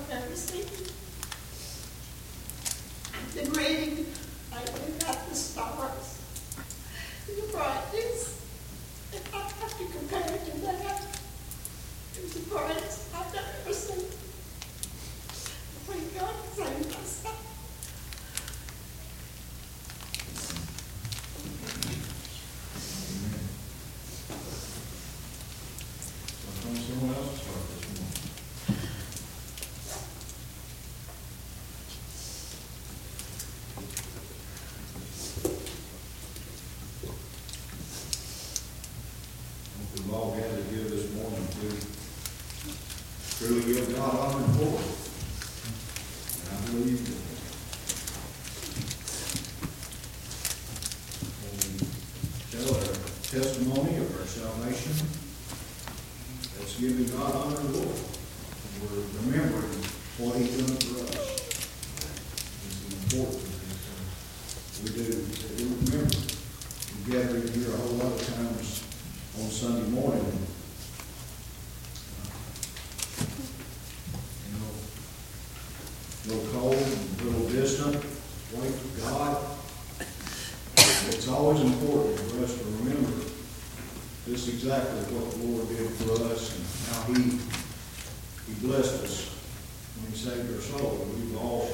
I've ever seen. I've been reading. I even got the stars, the brightness. If I have to compare it to that, it was the brightest I've ever seen. When God saved us. Someone else will start this morning. We've all gathered here this morning to truly give God honor and glory. And I believe that when we tell our testimony of our salvation, that's giving God honor and glory. We're remembering what He's done for us. It's important that we do, that we remember. We gather in here a whole lot of times on Sunday morning. A little cold and a little distant, away from God. It's always important for us to remember just exactly what the Lord did for us and how He blessed us when He saved our soul. We've all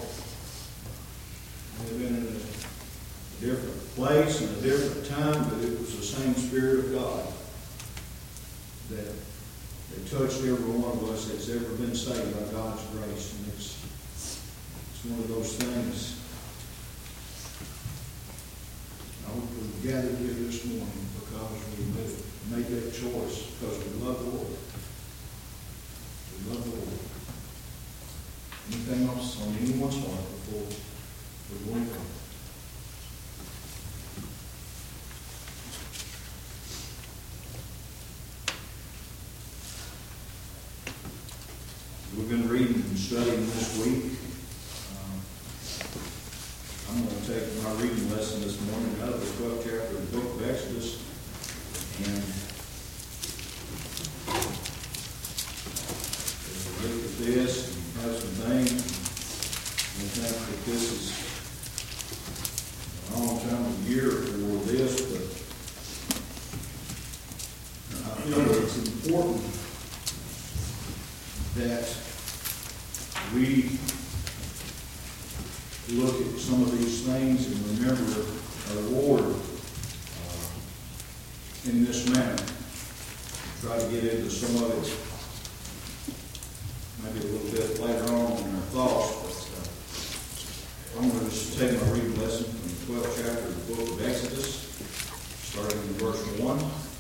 been in a different place and a different time, but it was the same Spirit of God that touched every one of us that's ever been saved by God's grace. And it's one of those things. I hope we've gathered here this morning because we made that choice, because we love the Lord. We love the Lord. Anything else on anyone's heart before we go on? We've been reading and studying this week. I'm going to take my reading lesson this morning out of the 12th chapter of the book of Exodus. And as we look at this and have some things, I think that this is a long time of year for this, but I feel that it's important that we look at some of these things and remember our Lord in this manner. Try to get into some of it maybe a little bit later on in our thoughts, but I'm going to just take my reading lesson from the 12th chapter of the book of Exodus, starting in verse 1.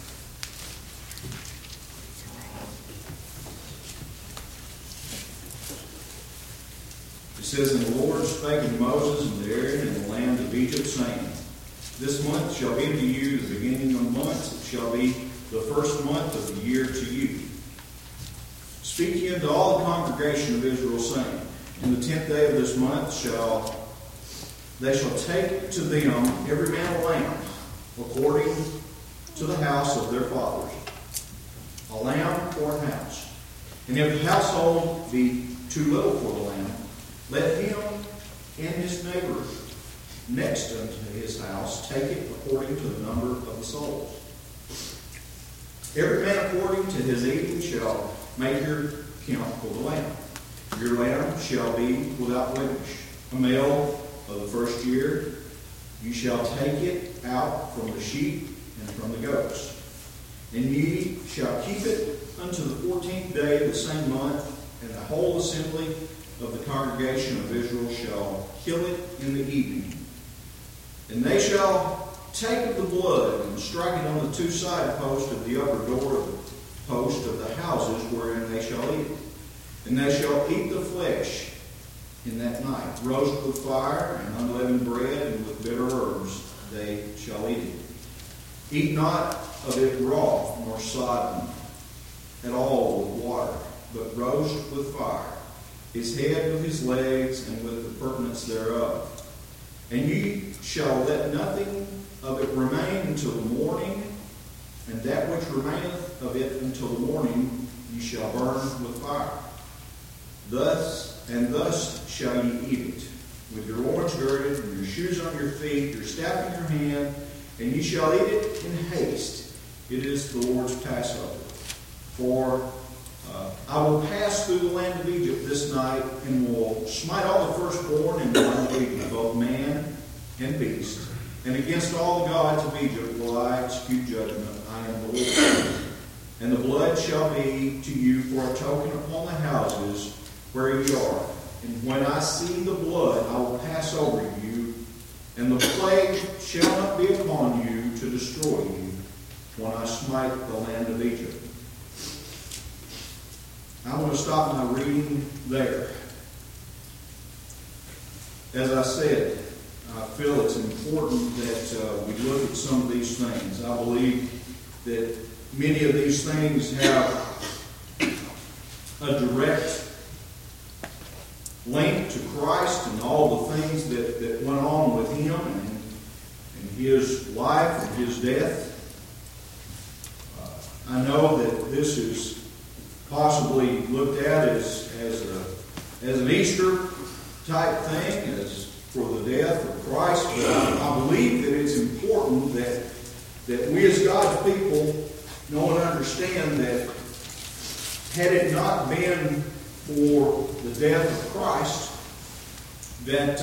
It says, And the Lord spake unto Moses and to Aaron in the land of Egypt, saying, This month shall be unto you the beginning of months, it shall be the first month of the year to you. Speak ye unto all the congregation of Israel, saying, In the 10th day of this month they shall take to them every man a lamb, according to the house of their fathers, a lamb for a house. And if the household be too little for the lamb, let him and his neighbor next unto his house take it according to the number of the souls. Every man according to his eating shall make your count for the lamb. Your lamb shall be without blemish, a male of the first year. You shall take it out from the sheep and from the goats. And ye shall keep it unto the 14th day of the same month, and the whole assembly of the congregation of Israel shall kill it in the evening. And they shall take of the blood and strike it on the two side posts of the upper door of the post of the houses wherein they shall eat it. And they shall eat the flesh in that night, roast with fire and unleavened bread, and with bitter herbs they shall eat it. Eat not of it raw, nor sodden at all with water, but roast with fire his head with his legs, and with the purtenance thereof. And ye shall let nothing of it remain until the morning, and that which remaineth of it until the morning ye shall burn with fire. Thus and thus shall ye eat it, with your loins girded, and your shoes on your feet, your staff in your hand, and ye shall eat it in haste. It is the Lord's Passover. For I will pass through the land of Egypt this night, and will smite all the firstborn in the land of Egypt, both man and beast. And against all the gods of Egypt will I execute judgment. I am the Lord. And the blood shall be to you for a token upon the houses where ye are. And when I see the blood, I will pass over you, and the plague shall not be upon you to destroy you when I smite the land of Egypt. I'm going to stop my reading there. As I said, I feel it's important that we look at some of these things. I believe that many of these things have a direct link to Christ and all the things that went on with him and his life and his death. I know that this is possibly looked at as an Easter type thing, as for the death of Christ, but I believe that it's important that we as God's people know and understand that had it not been for the death of Christ, that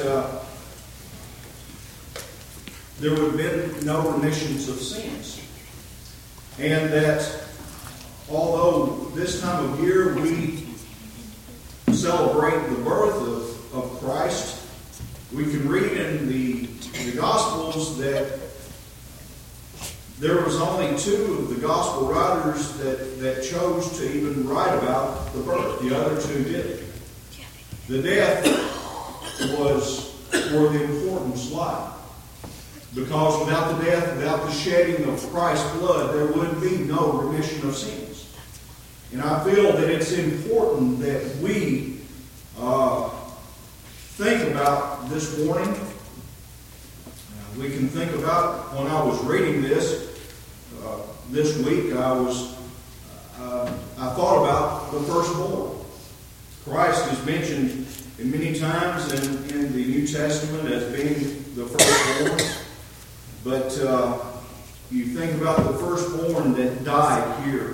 there would have been no remissions of sins. And that although this time of year we celebrate the birth of Christ, we can read in the Gospels that there was only two of the Gospel writers that chose to even write about the birth. The other two didn't. The death was where the importance lied. Because without the death, without the shedding of Christ's blood, there would be no remission of sins. And I feel that it's important that we think about this morning. We can think about when I was reading this week. I thought about the firstborn. Christ is mentioned many times in the New Testament as being the firstborn. But you think about the firstborn that died here.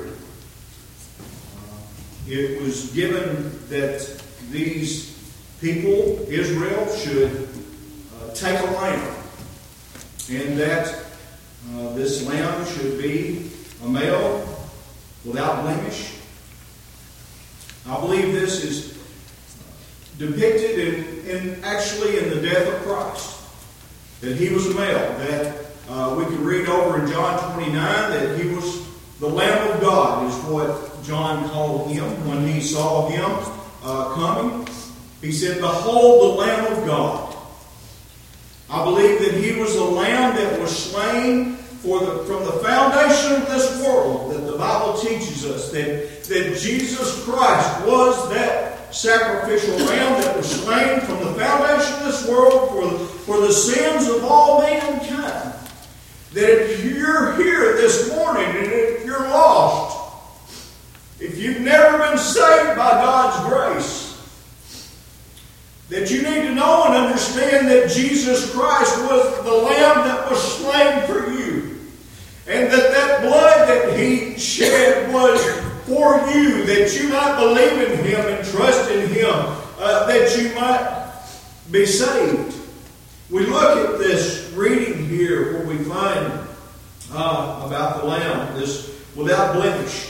It was given that these people, Israel, should take a lamb. And that this lamb should be a male without blemish. I believe this is depicted actually in the death of Christ. That he was a male. That we can read over in John 29 that he was the Lamb of God, is what John called him when he saw him coming. He said, "Behold the Lamb of God." I believe that he was the lamb that was slain from the foundation of this world, that the Bible teaches us that Jesus Christ was that sacrificial lamb that was slain from the foundation of this world for the sins of all mankind. That if you're here this morning and if you're lost, if you've never been saved by God's grace, that you need to know and understand that Jesus Christ was the lamb that was slain for you. And that blood that he shed was for you, that you might believe in him and trust in him, that you might be saved. We look at this reading here where we find about the lamb, this without blemish,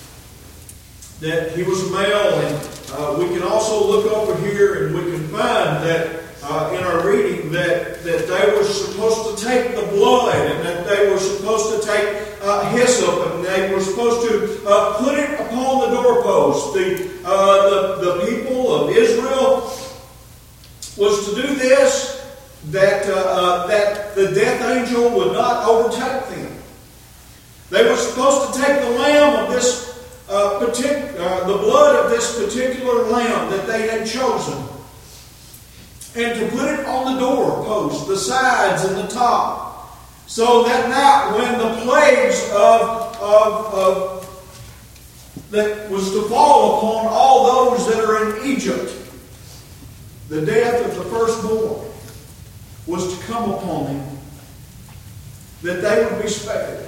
that he was a male. And we can also look over here and we can find that in our reading that they were supposed to take the blood, and that they were supposed to take hyssop, and they were supposed to put it upon the doorpost. The people of Israel was to do this, that the death angel would not overtake them. They were supposed to take the lamb of this the blood of this particular lamb that they had chosen, and to put it on the doorpost, the sides and the top, so that now when the plagues that was to fall upon all those that are in Egypt, the death of the firstborn was to come upon them, that they would be spared.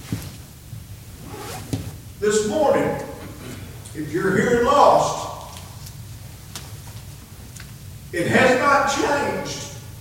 This morning, if you're here and lost, it has not changed.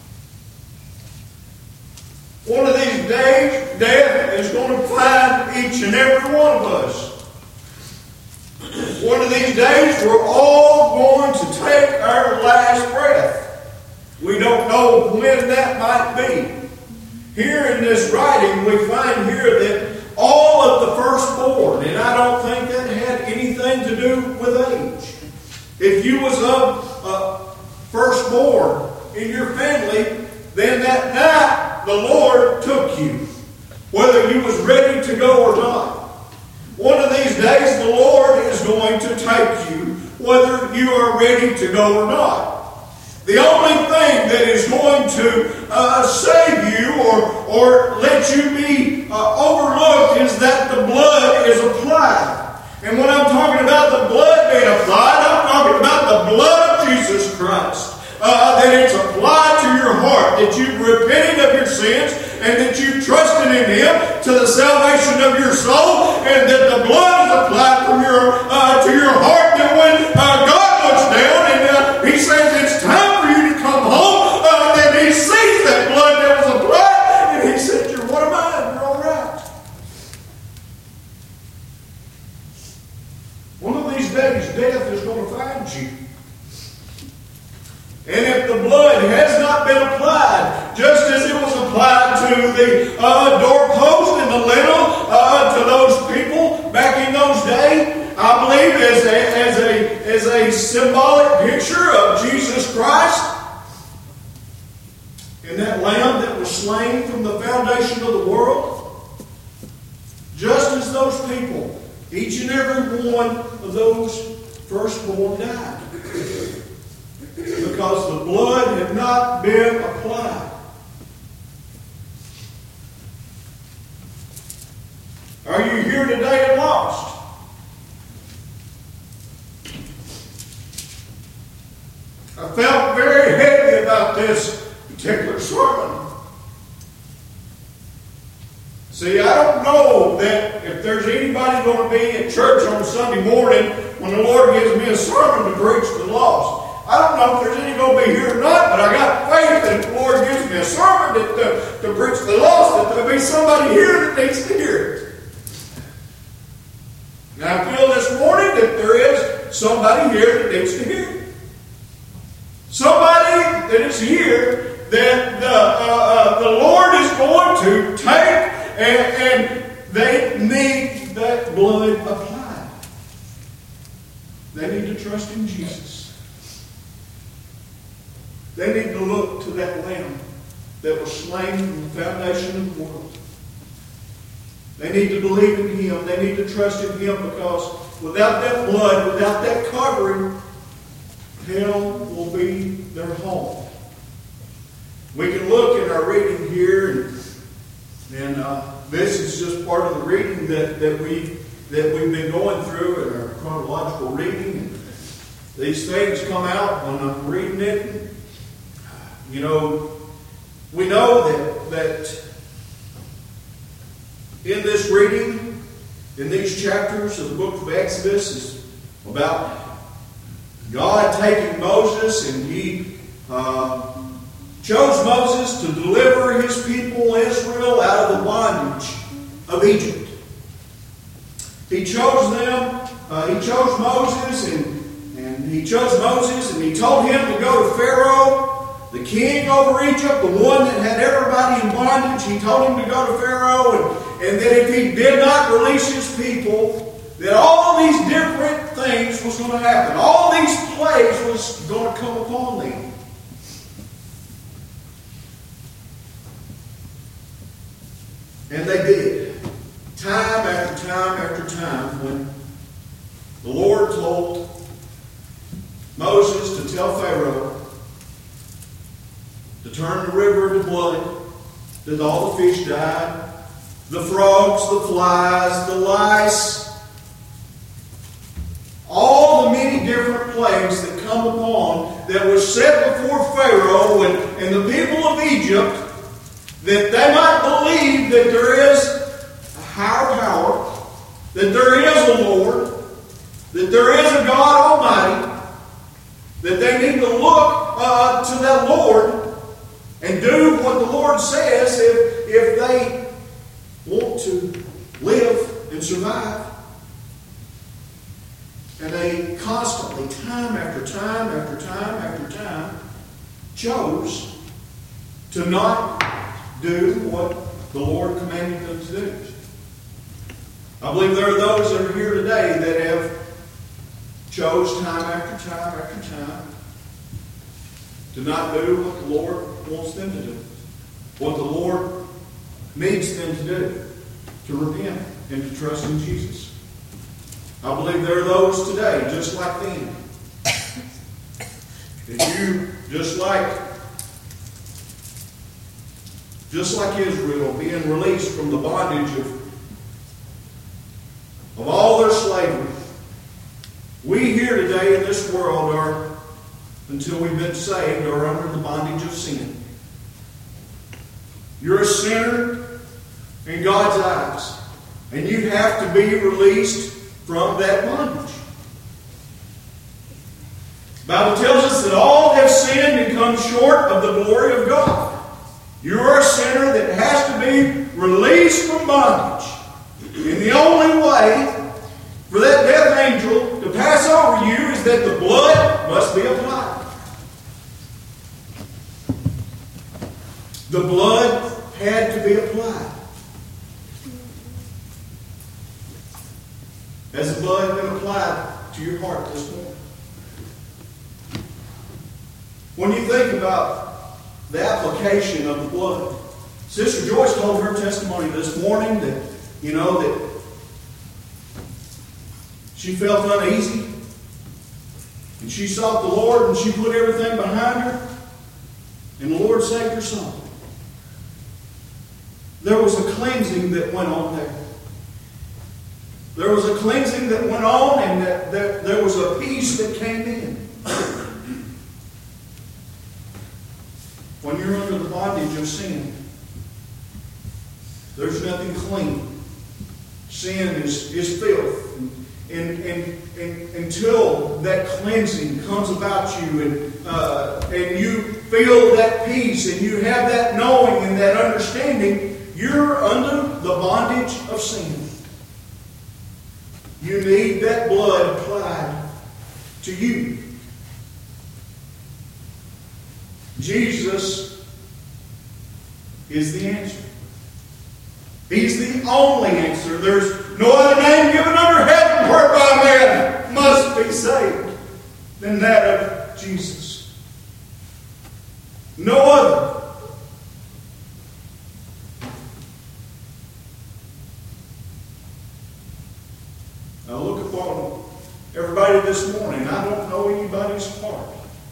One of these days, death is going to find each and every one of us. One of these days, we're all going to take our last breath. We don't know when that might be. Here in this writing, we find here that all of the firstborn, and I don't think that had anything to do with age. If you was of firstborn in your family, then that night the Lord took you, whether you was ready to go or not. One of these days the Lord is going to take you, whether you are ready to go or not. The only thing that is going to save you or let you be overlooked is that the blood is applied. And when I'm talking about the blood being applied, I'm talking about the blood of Jesus Christ. That it's applied to your heart, that you've repented of your sins, and that you've trusted in Him to the salvation of your soul, and that the blood is applied from to your heart, that when God looks down and He says it's time for you to come home, that He sees that blood that was applied, and He said, "You're one of mine, you're all right." One of these days, death is going to find you. And if the blood has not been applied, just as it was applied to the doorpost and the lintel to those people back in those days, I believe as a symbolic picture of Jesus Christ and that lamb that was slain from the foundation of the world, just as those people, each and every one of those firstborn died. Because the blood had not been applied. Are you here today and lost? I felt very heavy about this particular sermon. See, I don't know that if there's anybody going to be at church on Sunday morning when the Lord gives me a sermon to preach to the lost. I don't know if there's any going to be here or not, but I got faith that if the Lord gives me a sermon to preach to the lost, that there'll be somebody here that needs to hear it. And I feel this morning that there is somebody here that needs to hear it. Somebody that is here that the Lord is going to take and they need that blood applied. They need to trust in Jesus. They need to look to that lamb that was slain from the foundation of the world. They need to believe in Him. They need to trust in Him, because without that blood, without that covering, hell will be their home. We can look in our reading here, and this is just part of the reading that we've been going through in our chronological reading. These things come out when I'm reading it. You know, we know that in this reading, in these chapters of the book of Exodus, is about God taking Moses, and He chose Moses to deliver His people Israel out of the bondage of Egypt. He chose them. He chose Moses, and He chose Moses, and He told him to go to Pharaoh, the king over Egypt, the one that had everybody in bondage. He told him to go to Pharaoh, and that if he did not release his people, that all these different things was going to happen. All these plagues was going to come upon them. And they did. Time after time after time, when the Lord told Moses to tell Pharaoh to turn the river into blood, that all the fish died, the frogs, the flies, the lice, all the many different plagues that come upon that was set before Pharaoh and the people of Egypt, that they might believe that there is a higher power, that there is a Lord, that there is a God Almighty, that they need to look to that Lord and do what the Lord says if they want to live and survive. And they constantly, time after time after time after time, chose to not do what the Lord commanded them to do. I believe there are those that are here today that have chose time after time after time to not do what the Lord wants them to do, what the Lord needs them to do, to repent and to trust in Jesus. I believe there are those today, just like them, that you, just like Israel, being released from the bondage of all their slavery. We here today in this world are, until we've been saved, are under the bondage of sin. You're a sinner in God's eyes, and you have to be released from that bondage. The Bible tells us that all have sinned and come short of the glory of God. You are a sinner that has to be released from bondage. And the only way for that death angel to pass over you is that the blood must be applied. The blood had to be applied. Has the blood been applied to your heart this morning? When you think about the application of the blood, Sister Joyce told her testimony this morning that, that she felt uneasy. And she sought the Lord and she put everything behind her. And the Lord saved her soul. There was a cleansing that went on there. There was a cleansing that went on, and that there was a peace that came in. When you're under the bondage of sin, there's nothing clean. Sin is filth. And until that cleansing comes about you, and you feel that peace, and you have that knowing and that understanding, you're under the bondage of sin. You need that blood applied to you. Jesus is the answer. He's the only answer. There's no other name given under heaven whereby man must be saved than that of Jesus. No other. I look upon everybody this morning. I don't know anybody's heart.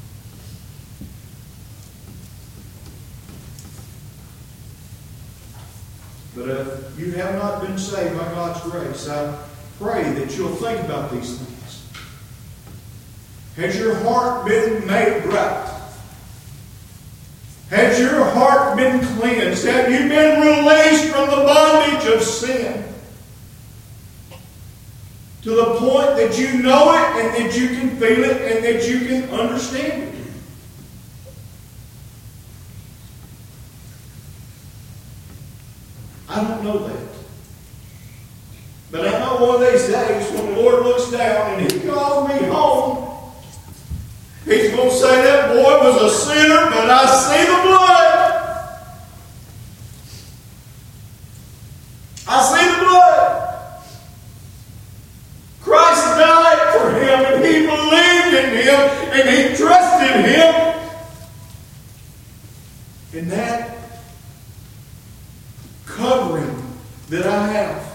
But if you have not been saved by God's grace, I pray that you'll think about these things. Has your heart been made right? Has your heart been cleansed? Have you been released from the bondage of sin? To the point that you know it and that you can feel it and that you can understand it. I don't know that. But I know one of these days when the Lord looks down and He calls me home, He's going to say, that boy was a sinner, but I see the blood. I see the blood. Christ died for him, and he believed in him, and he trusted him. And that covering that I have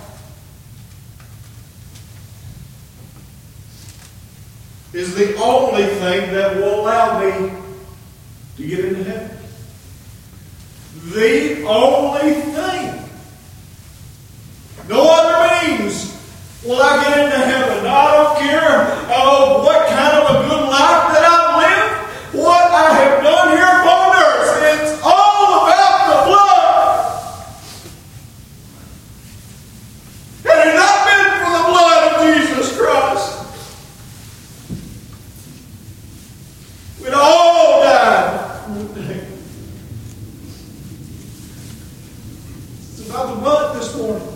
is the only thing that will allow me to get into heaven. The only thing. No other means will I get into heaven. I don't care what kind of a good life that I live, We'd all died one day. It's about the blood this morning.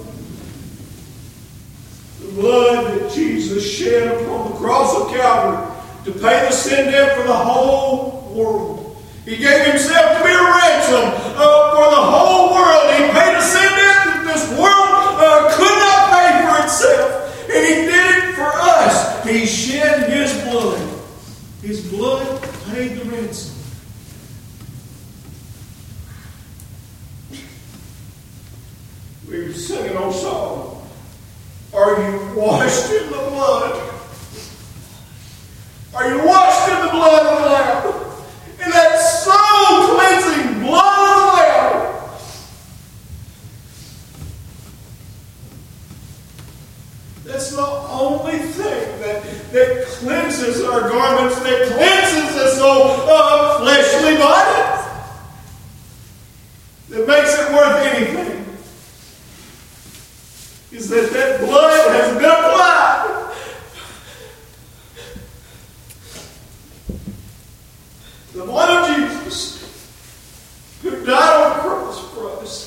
The blood that Jesus shed upon the cross of Calvary to pay the sin debt for the whole world. He gave himself to be a ransom for the whole world. He paid a sin debt that this world could not pay for itself. And he did it for us. He shed his blood. His blood paid the ransom. We were singing old song. Are you washed in the blood? Are you washed in the blood of the Lamb? In that soul-cleansing blood of the Lamb. That's the only thing that cleanses our garments, that cleanses this old fleshly body, that makes it worth anything, is that blood has been applied. The blood of Jesus, who died on the cross for us.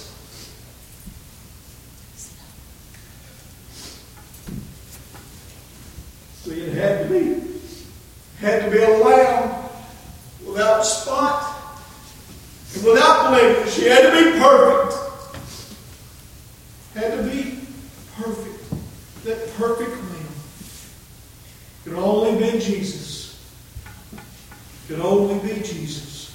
See, it had to be a lamb without spot and without blemish. She had to be perfect. Had to be perfect. That perfect lamb could only be Jesus. Could only be Jesus.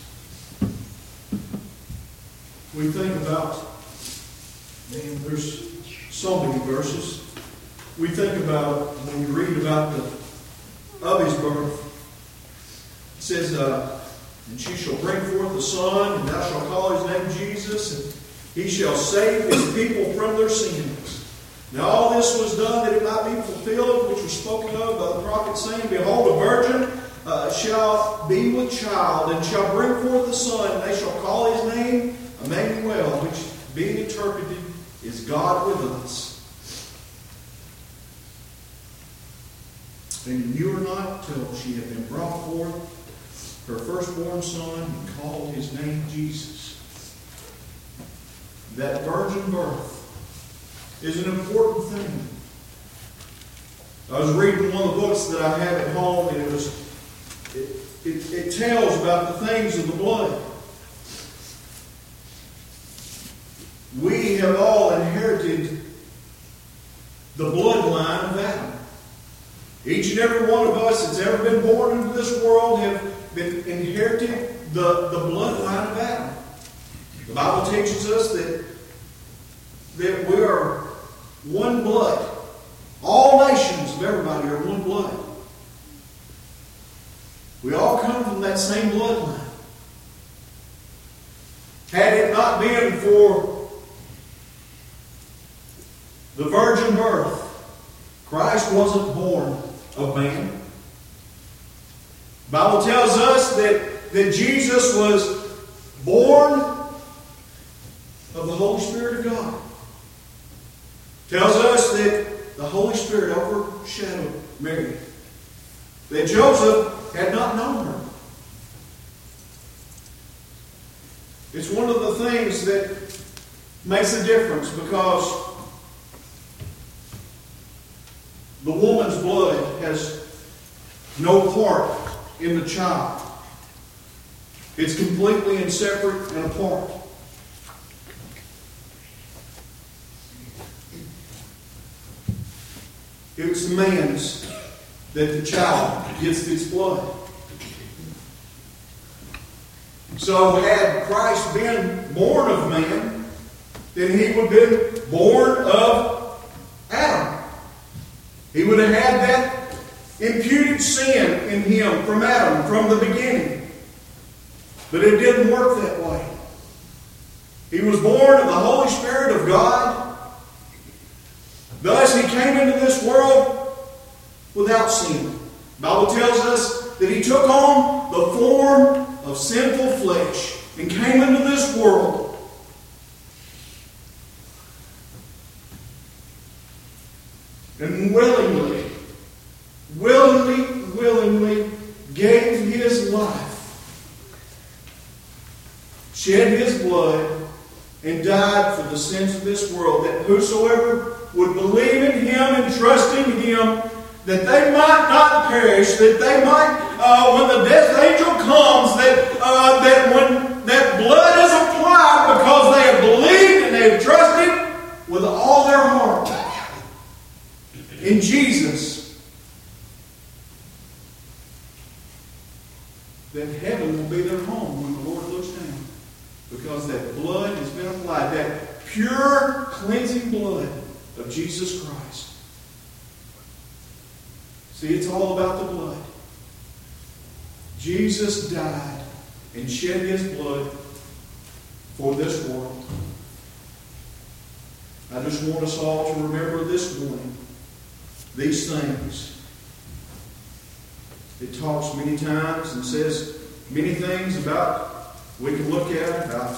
We think about, man, there's so many verses. We think about, when we read about of his birth, it says, and she shall bring forth the Son, and thou shalt call his name Jesus, and he shall save his people from their sins. Now all this was done that it might be fulfilled, which was spoken of by the prophet, saying, Behold, a virgin shall be with child, and shall bring forth the Son, and they shall call his name Emmanuel, which being interpreted is God with us. And knew her not till she had been brought forth her firstborn son, and called his name Jesus. That virgin birth is an important thing. I was reading one of the books that I have at home, and it tells about the things of the blood. We have all inherited the bloodline of Adam. Each and every one of us that's ever been born into this world have been inherited the bloodline of Adam. The Bible teaches us that we are one blood. All nations of everybody are one blood. We all come from that same bloodline. Had it not been for the virgin birth, Christ wasn't born of man. The Bible tells us that Jesus was born of the Holy Spirit of God. It tells us that the Holy Spirit overshadowed Mary. That Joseph had not known her. It's one of the things that makes a difference, because the woman's blood has no part in the child. It's completely and separate and apart. It's the man's that the child gets its blood. So had Christ been born of man, then he would have been born of Adam. He would have had that imputed sin in him from Adam, from the beginning. But it didn't work that way. He was born of the Holy Spirit of God. Thus he came into this world without sin. The Bible tells us that he took on the form of sinful flesh and came into this world. And willingly gave his life shed His blood, and died for the sins of this world, that whosoever would believe in Him and trust in Him, that they might not perish, that they might, when the death angel comes, that when that blood is applied because they have believed and they have trusted with all their heart in Jesus, that heaven will be their home when the Lord looks down. Because that blood has been applied, that pure cleansing blood of Jesus Christ. See, it's all about the blood. Jesus died and shed His blood for this world. I just want us all to remember this morning these things. It talks many times and says many things about, we can look at about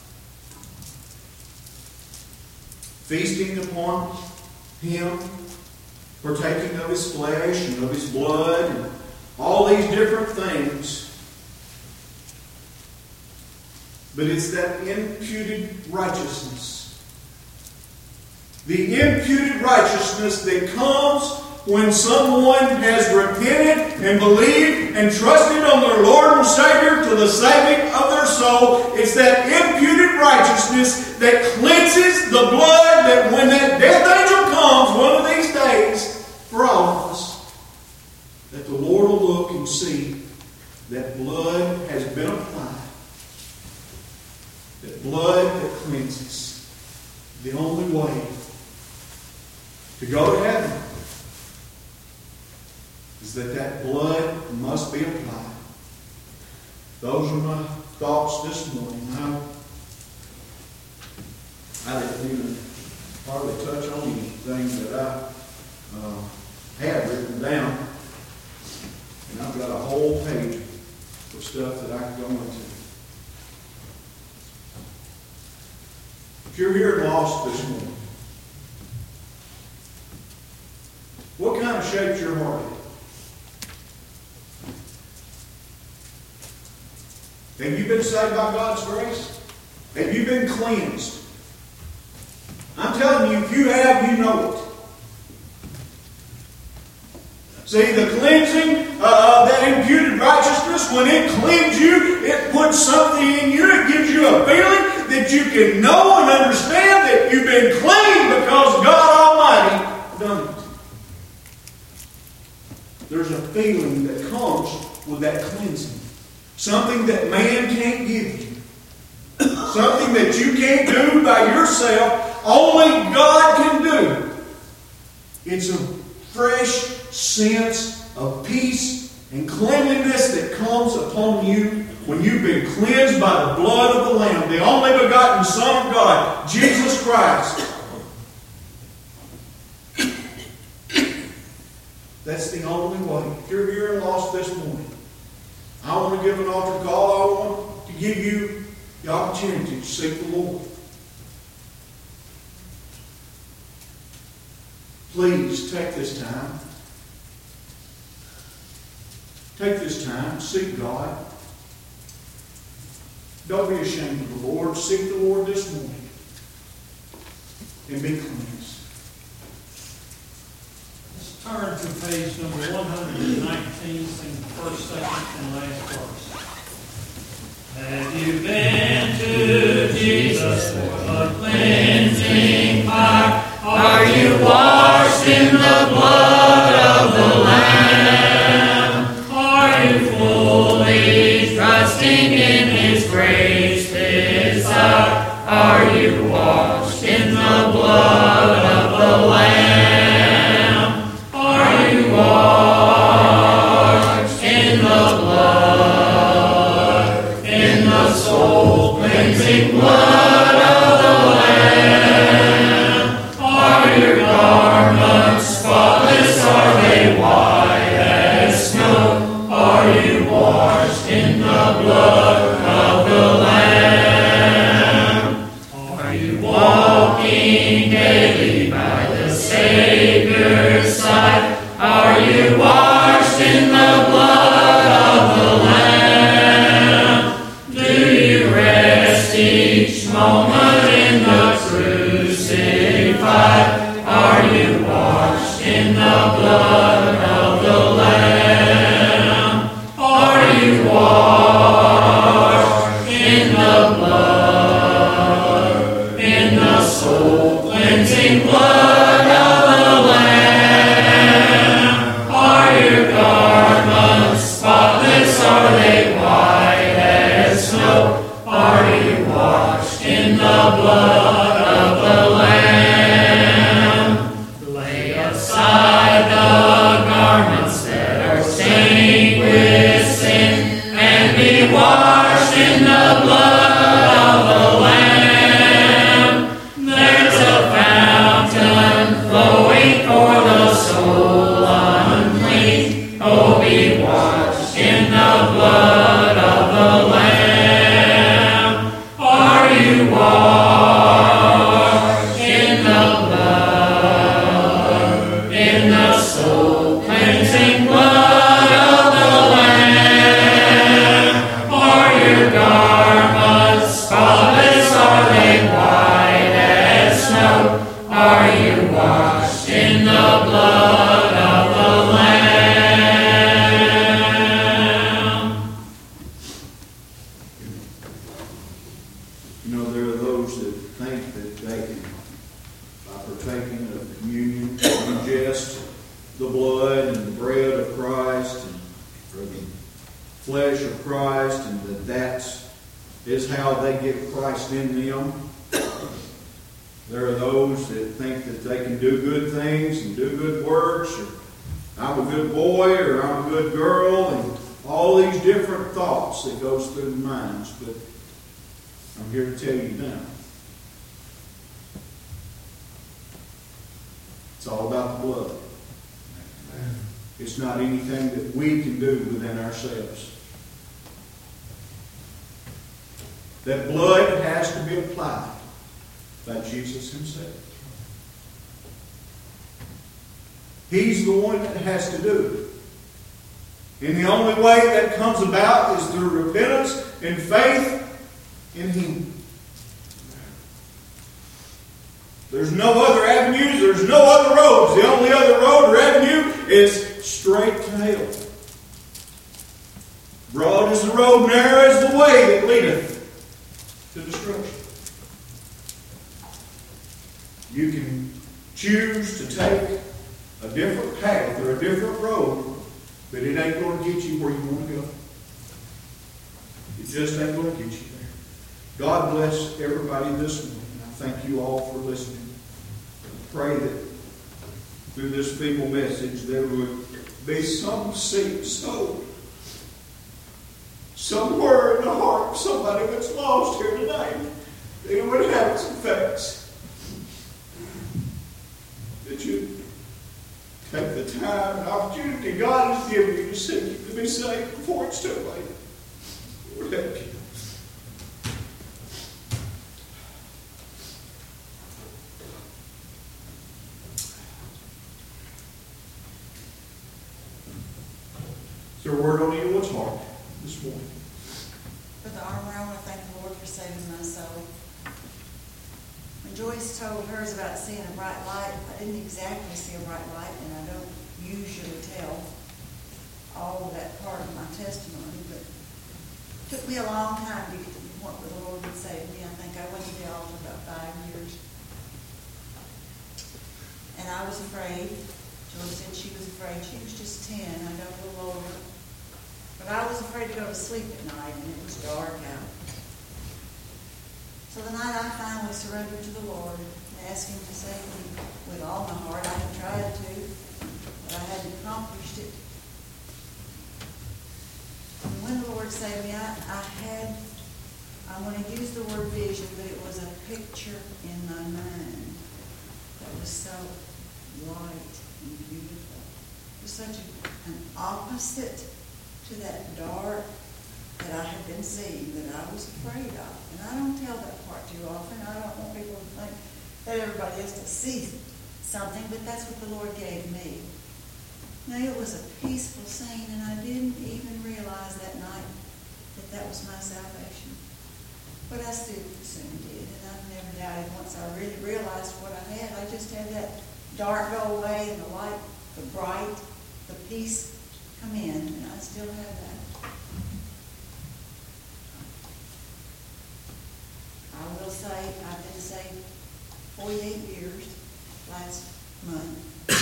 feasting upon Him, partaking of His flesh and of His blood, and all these different things. But it's that imputed righteousness. The imputed righteousness that comes when someone has repented and believed and trusted on their Lord and Savior to the saving of their soul. It's that imputed righteousness that cleanses the blood, that when that death angel comes one of these days for all of us, that the Lord will look and see that blood has been applied. That blood that cleanses. The only way to go to heaven is that blood must be applied. Those are my thoughts this morning. I didn't even hardly touch on anything that I had written down. And I've got a whole page of stuff that I can go into. If you're here and lost this morning, what kind of shape's your heart in? Have you been saved by God's grace? Have you been cleansed? I'm telling you, if you have, you know it. See, the cleansing of that imputed righteousness, when it cleans you, it puts something in you. It gives you a feeling that you can know and understand that you've been cleaned because God Almighty done it. There's a feeling that comes with that cleansing. Something that man can't give you. Something that you can't do by yourself. Only God can do. It's a fresh sense of peace and cleanliness that comes upon you when you've been cleansed by the blood of the Lamb, the only begotten Son of God, Jesus Christ. That's the only way. If you're here and lost this morning, I want to give an altar call. I want to give you the opportunity to seek the Lord. Please take this time. Take this time. Seek God. Don't be ashamed of the Lord. Seek the Lord this morning. And be cleansed. Let's turn to page number 119, sing the first, second, and last verse. Have you been to Jesus for the cleansing fire? Are you washed in the blood of the Lamb? Are you fully trusting in His grace this hour? Are you washed in the blood of the Lamb? Are you washed in the blood, in the soul-cleansing blood of the Lamb? Are your garments spotless? Are they white as snow? Are you washed in the blood of the Lamb? Are you walking daily by the Savior's cleansing blood of the Lamb. Are your garments spotless? Are they white as snow? Are you washed in the blood of the Lamb? Lay aside the garments that are stained with sin, and be washed in the blood of the Lamb. There's a fountain flowing for the soul unclean. Oh, be washed in the blood of the Lamb. Are you washed in the blood, in the soul cleansing blood of the Lamb? Are your garments spotless? Are they white as snow? Are you washed in the blood of the Lamb? You know, there are those that think that they can, by partaking of communion, ingest the blood and the bread of Christ, or the flesh of Christ, and that is how they get Christ in them. There are those that think that they can do good things and do good works, or I'm a good boy, or I'm a good girl, and all these different thoughts that goes through their minds. But I'm here to tell you now, it's all about the blood. It's not anything that we can do within ourselves. That blood has to be applied by Jesus himself. He's the one that has to do it. And the only way that comes about is through repentance and faith in Him. There's no other avenues. There's no other roads. The only other road or avenue is straight to hell. Broad is the road, narrow is the way that leadeth to destruction. You can choose to take a different path or a different road, but it ain't going to get you where you want to go. It just ain't going to get you there. God bless everybody this morning. I thank you all for listening. I pray that through this feeble message there would be some seed sowed somewhere in the heart of somebody that's lost here tonight. That it would have its effects. That you take the time and opportunity God has given you to seek Him to be saved before it's too late. It would help you. Is there a word on anyone's heart this morning? For the armor, I want to thank the Lord for saving my soul. When Joyce told hers about seeing a bright light, I didn't exactly see a bright light, and I don't usually tell all of that part of my testimony, but it took me a long time to get to the point where the Lord would save me. I think I went to the altar about 5 years. And I was afraid. Joyce said she was afraid. She was just 10. I got a little older. But I was afraid to go to sleep at night, and it was dark out. So the night I finally surrendered to the Lord and asked Him to save me with all my heart. I had tried to, but I hadn't accomplished it. And when the Lord saved me, I'm going to use the word vision, but it was a picture in my mind that was so white and beautiful. It was such an opposite to that dark that I had been seeing that I was afraid of. And I don't tell that part too often. I don't want people to think that everybody else will see something, but that's what the Lord gave me. Now, it was a peaceful scene, and I didn't even realize that night that that was my salvation. But I still soon did, and I've never doubted once I really realized what I had. I just had that dark go away and the light, the bright, the peace come in, and I still have that. I will say I've been saved 48 years, last month.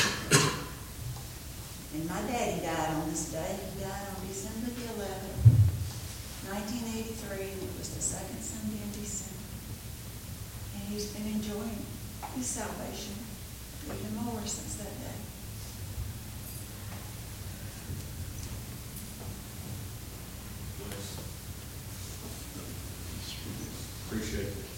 And my daddy died on this day. He died on December the 11th, 1983, and it was the second Sunday in December. And he's been enjoying his salvation even more since that day. Appreciate it.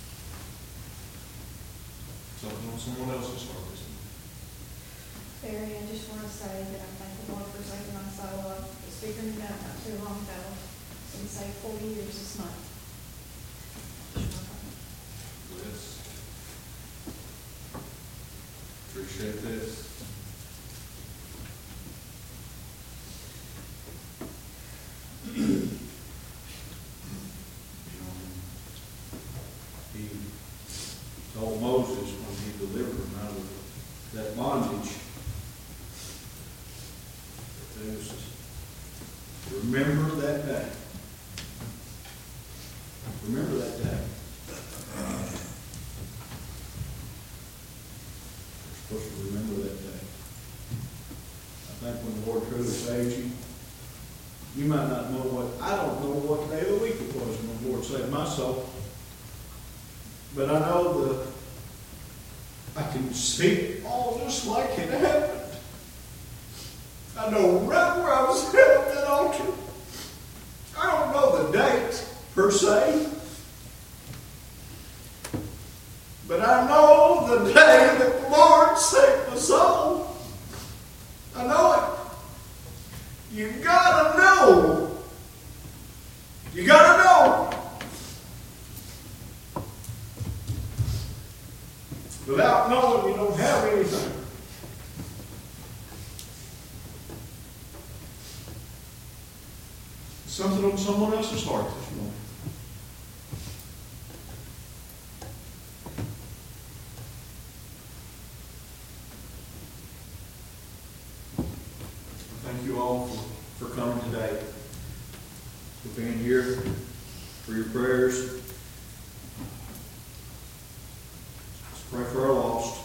Something on someone else's heart, isn't it? Barry, I just want to say that I thank the Lord for saving my soul. I was figuring it out not too long ago. Been saved 40 years this month. Yes. Appreciate this. He told Moses when he delivered him out of that bondage, just remember that day. Remember that day. We're supposed to remember that day. I think when the Lord truly saves you, you might not know I don't know what day of the week it was when the Lord saved my soul. But I know I can see it all just like it happened. I know right where I was at that altar. I don't know the date per se, but I know the day that the Lord saved my soul. I know it. You gotta know. You gotta know. Without knowing, you don't have anything. Something on someone else's heart this morning. Thank you all for coming today, for being here, for your prayers. Let's pray for our lost.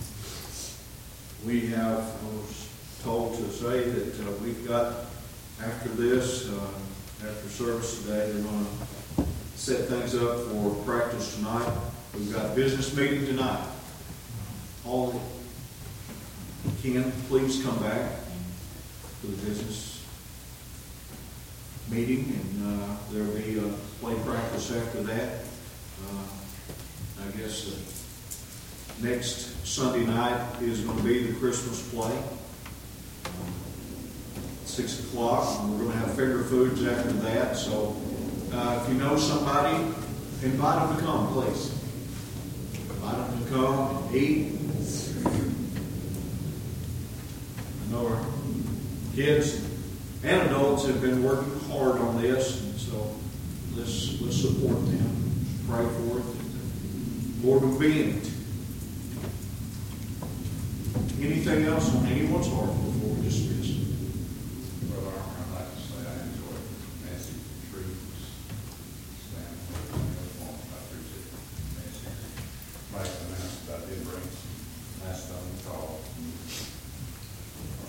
We have, I was told to say that we've got, after this, after service today, they're going to set things up for practice tonight. We've got a business meeting tonight. All that can, please come back to the business meeting, and there will be a play practice after that. I guess next Sunday night is going to be the Christmas play. 6 o'clock, and we're going to have finger foods after that. So if you know somebody, invite them to come, please. Invite them to come and eat. I know our kids and adults have been working hard on this, and so let's support them, pray for it, and the Lord will be in it. Anything else on anyone's heart before we dismiss?